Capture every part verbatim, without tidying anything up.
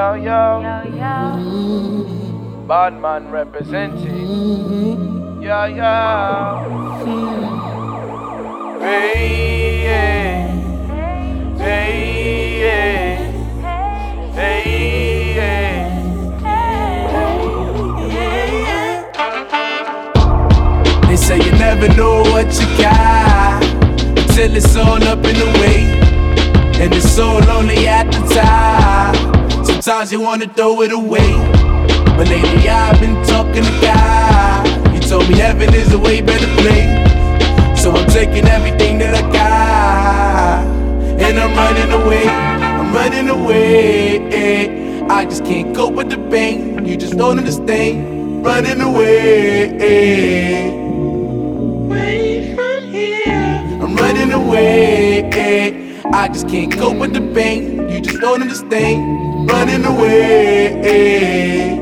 yo, yo, bad man representing, yo, yo, hey, yeah, hey, yeah, hey, yeah. They say you never know what you got until it's all up in the way. And it's so lonely at the time. Sometimes you wanna throw it away. But lately I've been talking to God. He told me heaven is a way better place. So I'm taking everything that I got, and I'm running away, I'm running away. I just can't cope with the pain. You just don't understand. Running away. Away from here. I'm running away. I just can't cope with the pain. You just don't understand. Running away.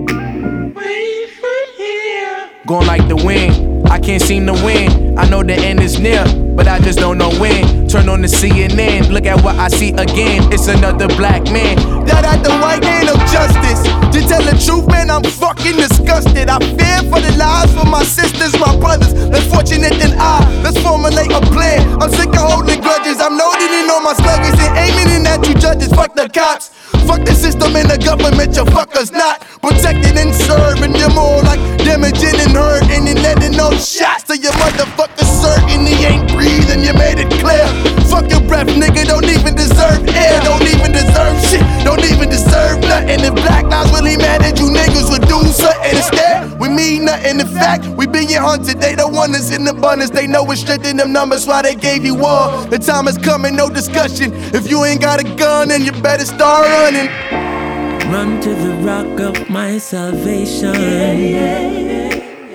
Away from here. Going like the wind, I can't seem to win. I know the end is near, but I just don't know when. Turn on the C N N, look at what I see again. It's another black man that at the white hand of justice. To tell the truth, man, I'm fucking disgusted. I fear for the lives for my sisters, my brothers. Less fortunate than I, let's formulate a plan. I'm sick of holding grudges. I'm loading in on my sluggers and aiming in at you judges. Fuck the cops, fuck the system and the government. You fuckers not protecting and serving. You're more like damaging and hurting and letting no shots to your motherfucker certain he ain't breathing. You made it clear. Fuck your breath, nigga. Don't even deserve air. Don't even deserve shit. Don't even deserve nothing. If black lives really mattered, you niggas would do something instead. We mean nothing. In fact, we being hunted. They don't want us in abundance. They know it's strict in them numbers. Why they gave you one? The time is coming, no discussion. If you ain't got a gun, then you better start running. Run to the rock of my salvation. Yeah, yeah, yeah,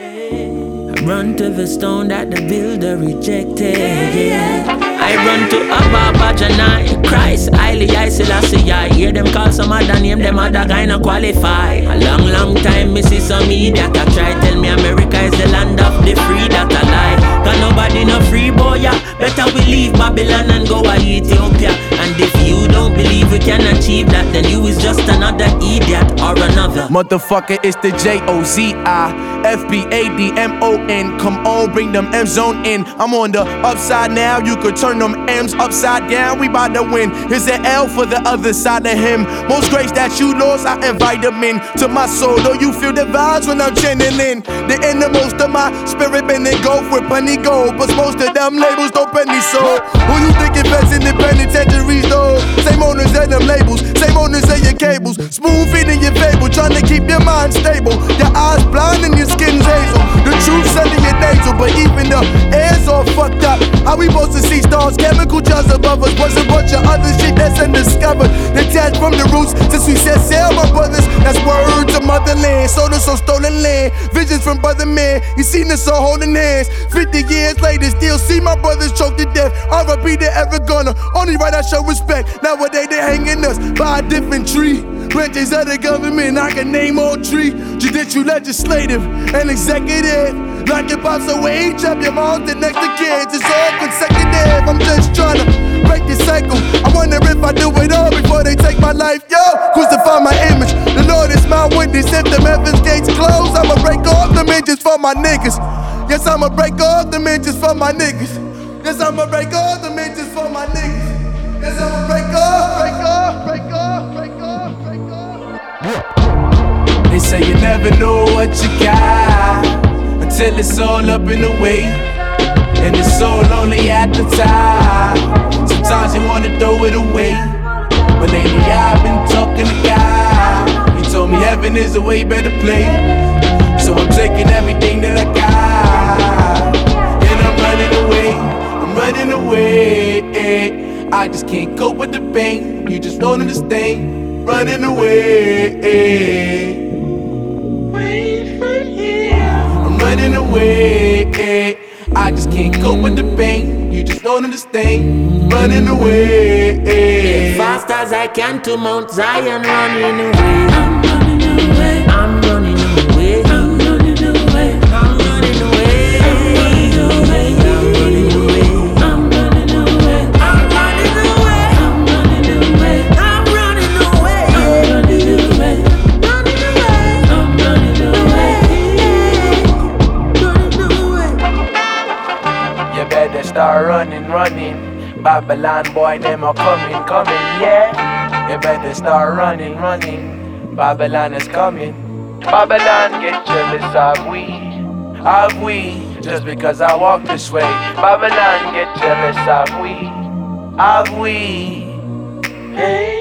yeah. Run to the stone that the builder rejected. Yeah. I run to Abba Janai, Christ, Haile Selassie. I hear them call some other name, them other guy not qualify. A long, long time, me see some media that try tell me America is the land of the free. That a lie. Cause nobody no free, boy, yeah. Better we leave Babylon and go to Ethiopia. And if you don't believe we can achieve that, then you is just another idiot or another motherfucker. It's the J O Z I F B A D M O N. Come on, bring them M's on in. I'm on the upside now, you could turn them M's upside down. We bout to win. Here's an L for the other side of him. Most grace that you lost, I invite them in to my soul. Though you feel the vibes when I'm channeling the innermost of my spirit, been in golf with plenty gold. But most of them labels don't penny soul. Who you think invest in the penitentiaries though? Same owners and them labels, same owners and your cables. Spoon feeding your fable, trying to keep your mind stable. Your eyes blind and your skin's hazel. The truth sending your nasal, but even the air's all fucked up. How we supposed to see stars? Chemical jars above us. Was a bunch of other shit that's undiscovered. Detached from the roots since we set sail, my brothers. That's words of motherland. Sold us on stolen land. Visions from brother man. You seen us all holding hands. Fifty years later, still see my brothers choked to death. R I P they ever gonna. Only right I show respect. Nowadays they hanging us by a different tree. Branches of the government, I can name all three. Judicial, legislative, and executive. Like your pops away, each of your moms and next to kids. It's all consecutive. I'm just trying to break the cycle. I wonder if I do it all before they take my life. Yo, crucify my image. The Lord is my witness. If the heavens gates close, I'ma break off the hinges for my niggas. Yes, I'ma break off the hinges for my niggas. Yes, I'ma break off the hinges for my niggas. Yes, I'ma break off, break off, break off, break off, break off. They say you never know what you got until it's all up in the way. And it's so lonely at the time. Sometimes you wanna throw it away. But lately I've been talking to God. He told me heaven is a way better place. So I'm taking everything that I got, and I'm running away, I'm running away. I just can't cope with the pain. You just don't understand. Running away. Away from here. I'm running away. I just can't cope with the pain. You just don't understand. Running away. Fast as I can to Mount Zion, running away. I'm running away. I'm running away. I'm running away. I'm running away. I'm running away. I'm running away. I'm running away. I'm running away. I'm running away. I'm running away. I'm running away. start running, running. Babylon boy, them are coming, coming, yeah. You better start running, running. Babylon is coming. Babylon get jealous of we, of we. Just because I walk this way. Babylon get jealous of we, of we. Hey.